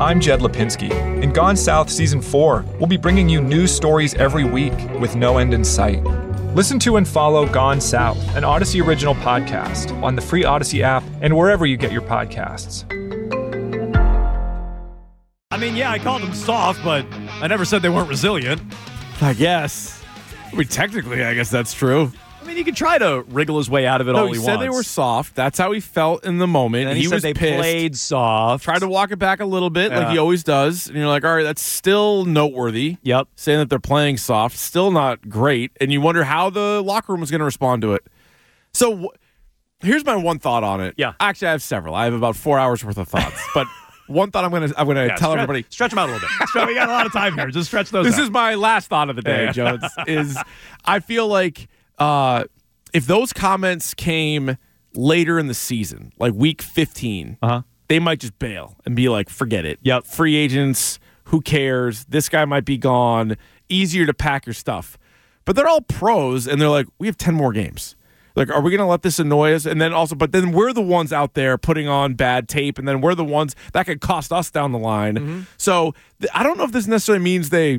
I'm Jed Lipinski. In Gone South Season 4, we'll be bringing you news stories every week with no end in sight. Listen to and follow Gone South, an Odyssey original podcast, on the free Odyssey app and wherever you get your podcasts. I mean, yeah, I called them soft, but I never said they weren't resilient. I guess. I mean, technically, I guess that's true. I mean, he could try to wriggle his way out of it all he wants. He said they were soft. That's how he felt in the moment. And he said was they pissed. played soft. Tried to walk it back a little bit like he always does. And you're like, all right, that's still noteworthy. Yep. Saying that they're playing soft, still not great. And you wonder how the locker room was going to respond to it. So here's my one thought on it. Yeah. Actually, I have several. I have about 4 hours worth of thoughts. But one thought I'm gonna tell everybody. Stretch them out a little bit. We got a lot of time here. Just stretch those This out. is my last thought of the day, Jones, is I feel like if those comments came later in the season, like week 15, they might just bail and be like, forget it. Yep. Free agents, who cares? This guy might be gone. Easier to pack your stuff. But they're all pros, and they're like, we have 10 more games. Like, are we going to let this annoy us? And then also, but then we're the ones out there putting on bad tape, and then we're the ones that could cost us down the line. Mm-hmm. So I don't know if this necessarily means they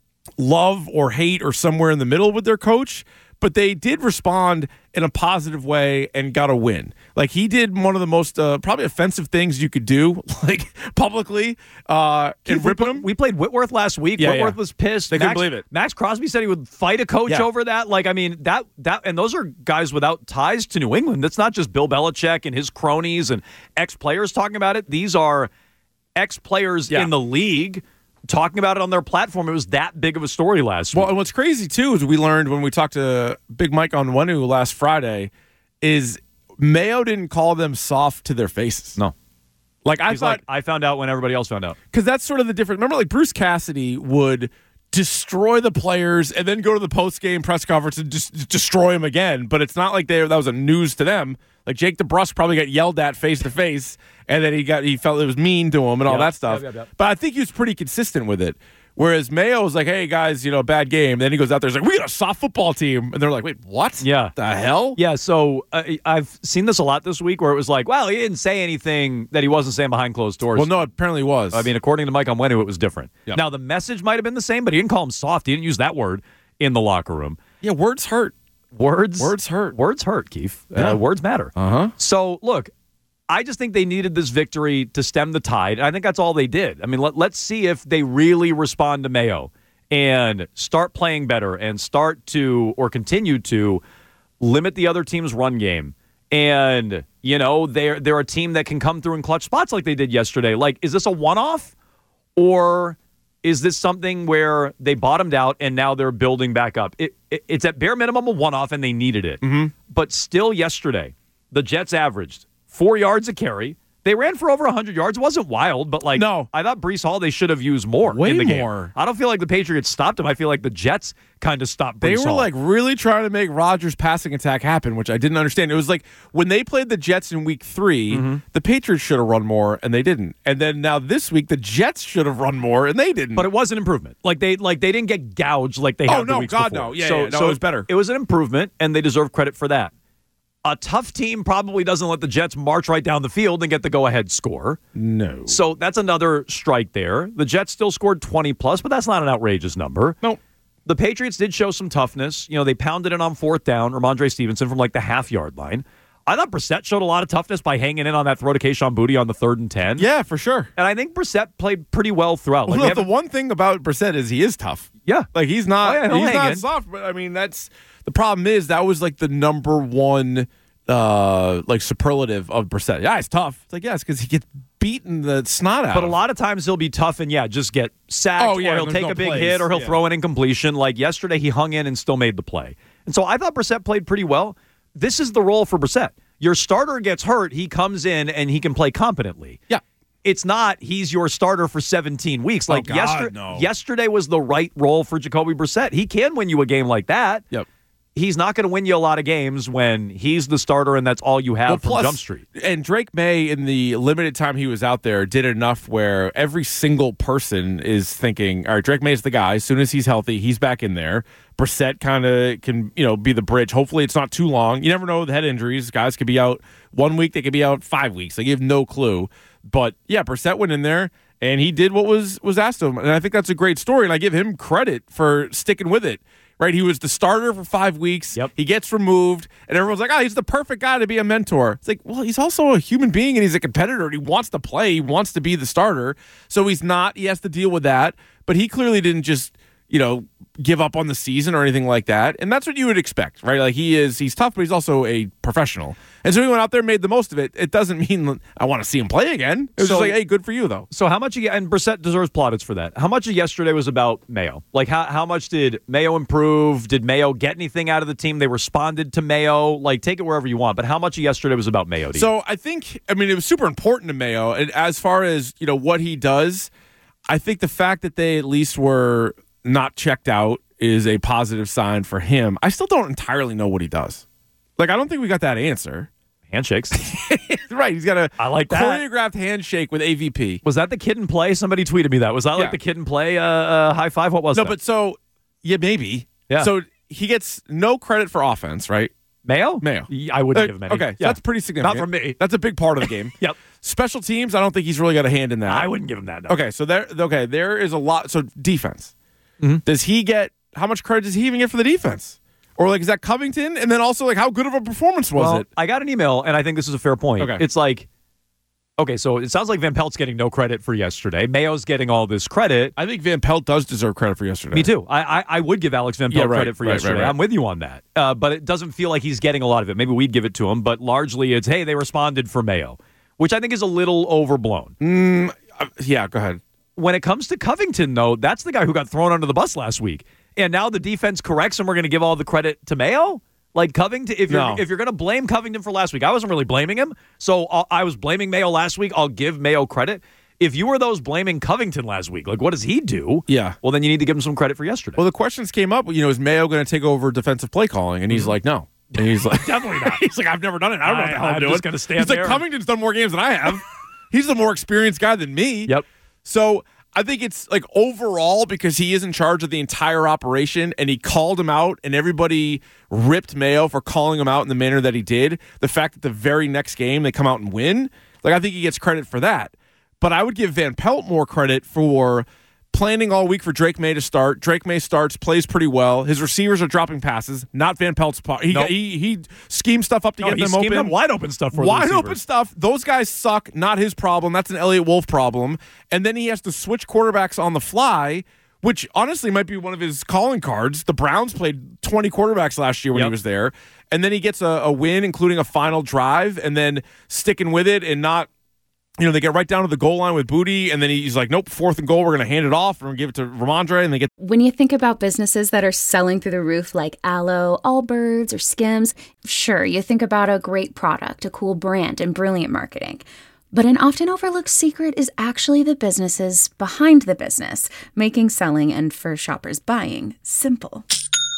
love or hate or somewhere in the middle with their coach, but they did respond in a positive way and got a win. Like, he did one of the most probably offensive things you could do, like publicly, in ripping him. We played Whitworth last week. Yeah, Whitworth was pissed. They couldn't believe it. Max Crosby said he would fight a coach over that. Like, I mean, that, and those are guys without ties to New England. That's not just Bill Belichick and his cronies and ex-players talking about it. These are ex-players in the league talking about it on their platform. It was that big of a story last week. Well, and what's crazy, too, is we learned when we talked to Big Mike Onwenu last Friday is Mayo didn't call them soft to their faces. No. Like, He's like, I found out when everybody else found out. Because that's sort of the difference. Remember, like, Bruce Cassidy would destroy the players and then go to the post-game press conference and just destroy them again. But it's not like that was a news to them. Like, Jake DeBrusk probably got yelled at face-to-face, and then he felt it was mean to him and all that stuff. Yep. But I think he was pretty consistent with it. Whereas Mayo was like, hey, guys, bad game. Then he goes out there, he's like, we got a soft football team. And they're like, wait, what? Yeah. The hell? Yeah, so I've seen this a lot this week where it was like, well, he didn't say anything that he wasn't saying behind closed doors. Well, no, it apparently was. I mean, according to Mike Onwenu, it was different. Yep. Now, the message might have been the same, but he didn't call him soft. He didn't use that word in the locker room. Yeah, words hurt. Words hurt. Words hurt, Keith. Yeah. Words matter. Uh-huh. So, look, I just think they needed this victory to stem the tide. I think that's all they did. I mean, let's see if they really respond to Mayo and start playing better and start to, or continue to, limit the other team's run game. And, they're a team that can come through in clutch spots like they did yesterday. Like, is this a one-off? Or is this something where they bottomed out and now they're building back up? It's at bare minimum a one-off, and they needed it. Mm-hmm. But still yesterday, the Jets averaged 4 yards a carry. They ran for over 100 yards. It wasn't wild, but no. I thought Breece Hall, they should have used more in the game. More. I don't feel like the Patriots stopped him. I feel like the Jets kind of stopped Breece Hall. They were like really trying to make Rodgers' passing attack happen, which I didn't understand. It was like when they played the Jets in week 3, the Patriots should have run more, and they didn't. And then now this week, the Jets should have run more, and they didn't. But it was an improvement. Like they didn't get gouged like they had the weeks before. No. Yeah, so it was better. It was an improvement, and they deserve credit for that. A tough team probably doesn't let the Jets march right down the field and get the go-ahead score. No. So that's another strike there. The Jets still scored 20-plus, but that's not an outrageous number. Nope. The Patriots did show some toughness. They pounded it on fourth down, Ramondre Stevenson from like the half-yard line. I thought Brissett showed a lot of toughness by hanging in on that throw to Kayshon Boutte on the 3rd and 10. Yeah, for sure. And I think Brissett played pretty well throughout. Well, the one thing about Brissett is he is tough. Yeah. Like, he's not, he's not soft, but I mean, that's the problem is that was like the number one superlative of Brissett. Yeah, he's tough. It's like, yes, because he gets beaten the snot out. But a lot of times he'll be tough and, just get sacked, or he'll take a big hit, or he'll throw an incompletion. Like yesterday, he hung in and still made the play. And so I thought Brissett played pretty well. This is the role for Brissett. Your starter gets hurt, he comes in and he can play competently. Yeah. It's not he's your starter for 17 weeks. Like yesterday was the right role for Jacoby Brissett. He can win you a game like that. Yep. He's not going to win you a lot of games when he's the starter and that's all you have from Jump Street. And Drake May, in the limited time he was out there, did enough where every single person is thinking, all right, Drake May's the guy. As soon as he's healthy, he's back in there. Brissett kind of can, be the bridge. Hopefully it's not too long. You never know with head injuries. Guys could be out 1 week. They could be out 5 weeks. Like, you have no clue. But, yeah, Brissett went in there, and he did what was asked of him. And I think that's a great story, and I give him credit for sticking with it. Right, he was the starter for 5 weeks. Yep. He gets removed, and everyone's like, "Oh, he's the perfect guy to be a mentor." It's like, well, he's also a human being, and he's a competitor, and he wants to play. He wants to be the starter, so he's not. He has to deal with that. But he clearly didn't just, give up on the season or anything like that. And that's what you would expect, right? Like he's tough, but he's also a professional. And so he went out there and made the most of it. It doesn't mean I want to see him play again. It was just like, hey, good for you, though. So how much, and Brissett deserves plaudits for that. How much of yesterday was about Mayo? Like how much did Mayo improve? Did Mayo get anything out of the team? They responded to Mayo. Like, take it wherever you want. But how much of yesterday was about Mayo? So I think, it was super important to Mayo. And as far as, what he does, I think the fact that they at least were not checked out is a positive sign for him. I still don't entirely know what he does. Like, I don't think we got that answer. Handshakes. Right. He's got I like that choreographed handshake with AVP. Was that the kid in play? Somebody tweeted me that. Was that like the kid in play high five? What was that? No, but so, yeah, maybe. Yeah. So he gets no credit for offense, right? Mayo? I wouldn't give him any. Okay, so that's pretty significant. Not from me. That's a big part of the game. Yep. Special teams, I don't think he's really got a hand in that. I wouldn't give him that. No. Okay, so there is a lot. So defense. Mm-hmm. Does he get, how much credit does he even get for the defense? Or like, is that Covington? And then also like, how good of a performance was it? I got an email, and I think this is a fair point. Okay. It's like, okay, so it sounds like Van Pelt's getting no credit for yesterday. Mayo's getting all this credit. I think Van Pelt does deserve credit for yesterday. Me too. I would give Alex Van Pelt credit for yesterday. Right. I'm with you on that. But it doesn't feel like he's getting a lot of it. Maybe we'd give it to him, but largely it's, hey, they responded for Mayo, which I think is a little overblown. Yeah, go ahead. When it comes to Covington, though, that's the guy who got thrown under the bus last week. And now the defense corrects, and we're going to give all the credit to Mayo? Like Covington, if you're going to blame Covington for last week, I wasn't really blaming him. So I was blaming Mayo last week. I'll give Mayo credit. If you were those blaming Covington last week, like what does he do? Yeah. Well, then you need to give him some credit for yesterday. Well, the questions came up, is Mayo going to take over defensive play calling? And he's like, no. And he's like, definitely not. He's like, I've never done it. I don't know what the hell I'm doing. Just going to stand he's there. like, Covington's done more games than I have. He's the more experienced guy than me. Yep. So I think it's like overall because he is in charge of the entire operation and he called him out and everybody ripped Mayo for calling him out in the manner that he did. The fact that the very next game they come out and win, like I think he gets credit for that. But I would give Van Pelt more credit for planning all week for Drake May to start. Drake May starts, plays pretty well. His receivers are dropping passes, not Van Pelt's part. He schemed stuff up to get them open. Up wide open stuff for wide the open stuff. Those guys suck. Not his problem. That's an Elliott Wolf problem. And then he has to switch quarterbacks on the fly, which honestly might be one of his calling cards. The Browns played 20 quarterbacks last year when he was there. And then he gets a win, including a final drive, and then sticking with it and not. They get right down to the goal line with Booty, and then he's like, nope, 4th and goal, we're going to hand it off, we're going to give it to Ramondre, and they get... When you think about businesses that are selling through the roof like Aloe, Allbirds, or Skims, sure, you think about a great product, a cool brand, and brilliant marketing. But an often overlooked secret is actually the businesses behind the business, making selling and, for shoppers, buying simple.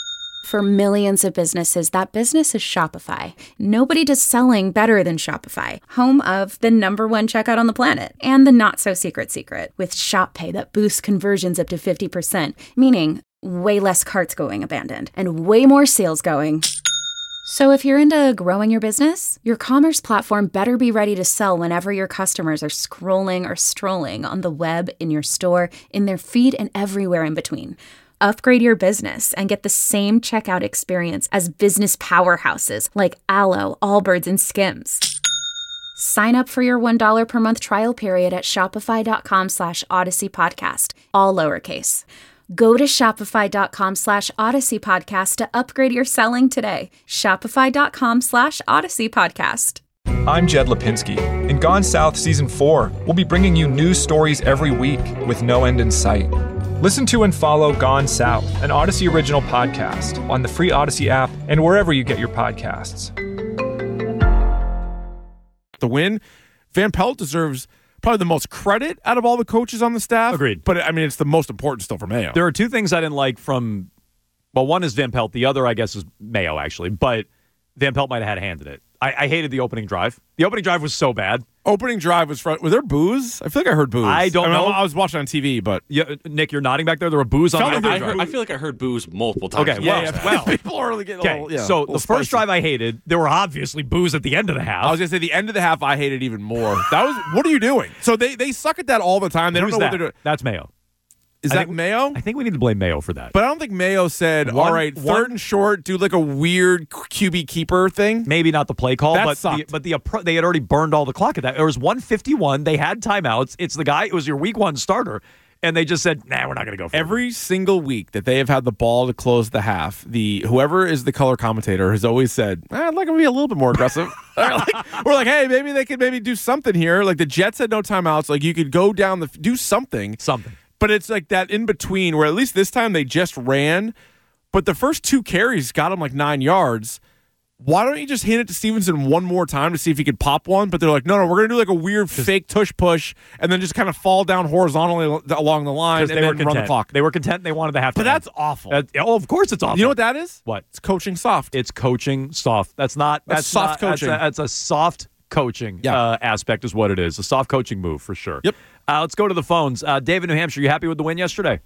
For millions of businesses, that business is Shopify. Nobody does selling better than Shopify, home of the #1 checkout on the planet and the not-so-secret secret with Shop Pay that boosts conversions up to 50%, meaning way less carts going abandoned and way more sales going. So if you're into growing your business, your commerce platform better be ready to sell whenever your customers are scrolling or strolling on the web, in your store, in their feed, and everywhere in between. Upgrade your business and get the same checkout experience as business powerhouses like Aloe, Allbirds, and Skims. Sign up for your $1 per month trial period at shopify.com/Odyssey Podcast, all lowercase. Go to shopify.com/Odyssey Podcast to upgrade your selling today. Shopify.com/Odyssey Podcast. I'm Jed Lipinski. In Gone South Season 4, we'll be bringing you news stories every week with no end in sight. Listen to and follow Gone South, an Odyssey original podcast, on the free Odyssey app and wherever you get your podcasts. The win, Van Pelt deserves probably the most credit out of all the coaches on the staff. Agreed. But, it's the most important still for Mayo. There are two things I didn't like from, one is Van Pelt. The other, I guess, is Mayo, actually. But Van Pelt might have had a hand in it. I hated the opening drive. The opening drive was so bad. Opening drive was was there boos? I feel like I heard boos. I don't know. I was watching on TV, but Yeah, Nick, you're nodding back there. There were boos on the opening drive. I feel like I heard boos multiple times. Okay, well, people are really getting a little, so the first drive I hated, there were obviously boos at the end of the half. I was gonna say the end of the half I hated even more. That was what are you doing? So they suck at that all the time. They don't know what they're doing. That's Mayo. Is that Mayo? I think we need to blame Mayo for that. But I don't think Mayo said, all right, third and short, do like a weird QB keeper thing. Maybe not the play call, That but sucked. they had already burned all the clock at that. It was 1:51. They had timeouts. It's the guy. It was your week one starter. And they just said, nah, we're not going to go for it. Every single week that they have had the ball to close the half, whoever is the color commentator has always said, I'd like them to be a little bit more aggressive. We're like, hey, maybe they could do something here. Like the Jets had no timeouts. Like you could go down do something. But it's like that in between where at least this time they just ran, but the first 2 carries got him like 9 yards. Why don't you just hand it to Stevenson one more time to see if he could pop one? But they're like, no, we're going to do like a weird fake tush push and then just kind of fall down horizontally along the line and then run the clock. They were content. They wanted to have to. But that's awful. Of course it's awful. You know what that is? What? It's coaching soft. It's coaching soft. That's soft coaching. That's a soft coaching aspect is what it is. A soft coaching move for sure. Yep. Let's go to the phones. David, New Hampshire, you happy with the win yesterday?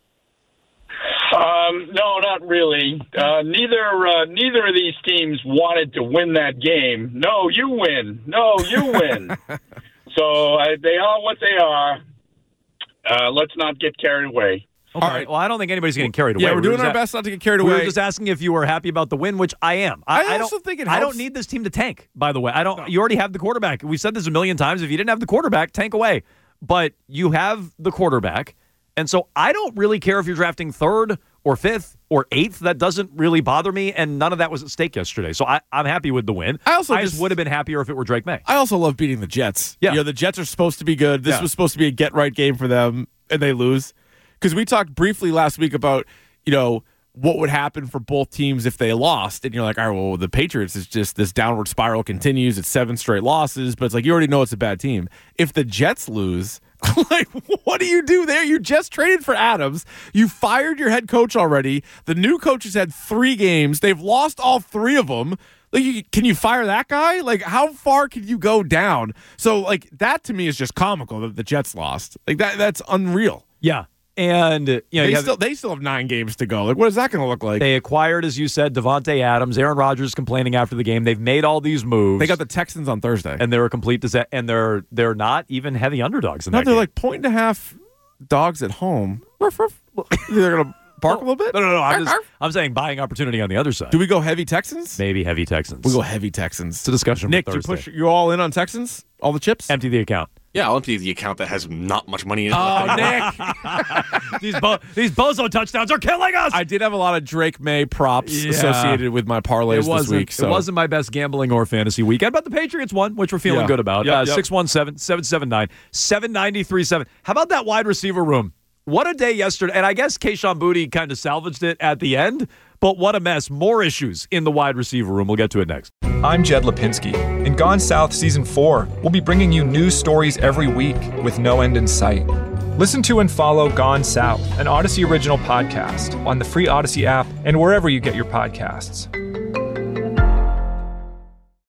No, not really. Neither of these teams wanted to win that game. No, you win. No, you win. So they are what they are. Let's not get carried away. Okay. All right. Well, I don't think anybody's getting carried away. Yeah, we're doing our best not to get carried away. We were just asking if you were happy about the win, which I am. I also think it helps. I don't need this team to tank, by the way. I don't. No. You already have the quarterback. We've said this a million times. If you didn't have the quarterback, tank away. But you have the quarterback. And so I don't really care if you're drafting 3rd or 5th or 8th. That doesn't really bother me, and none of that was at stake yesterday. So I'm happy with the win. I just would have been happier if it were Drake May. I also love beating the Jets. Yeah. The Jets are supposed to be good. This was supposed to be a get-right game for them, and they lose. Because we talked briefly last week about, what would happen for both teams if they lost. And you're like, all right, well, the Patriots is just this downward spiral continues. It's 7 straight losses, but it's like you already know it's a bad team. If the Jets lose, like, what do you do there? You just traded for Adams. You fired your head coach already. The new coach has had 3 games. They've lost all 3 of them. Like, can you fire that guy? Like, how far can you go down? So, like, that to me is just comical that the Jets lost. Like, that's unreal. Yeah. And they still have 9 games to go. Like, what is that going to look like? They acquired, as you said, Devontae Adams. Aaron Rodgers complaining after the game. They've made all these moves. They got the Texans on Thursday, and they're a complete disaster. And they're not even heavy underdogs in that they're game. like 1.5 dogs at home. They're going to bark a little bit. No. I'm saying buying opportunity on the other side. Do we go heavy Texans? Maybe heavy Texans. We go heavy Texans. It's a discussion. Nick, you all in on Texans? All the chips? Empty the account. Yeah, I'll empty the account that has not much money in it. Oh, Nick. These bozo touchdowns are killing us. I did have a lot of Drake May props associated with my parlays this week. So. It wasn't my best gambling or fantasy weekend, but the Patriots won, which we're feeling good about. 617-779-7937. How about that wide receiver room? What a day yesterday. And I guess Kayshon Boutte kind of salvaged it at the end, but what a mess. More issues in the wide receiver room. We'll get to it next. I'm Jed Lipinski. In Gone South Season 4, we'll be bringing you news stories every week with no end in sight. Listen to and follow Gone South, an Odyssey original podcast on the free Odyssey app and wherever you get your podcasts.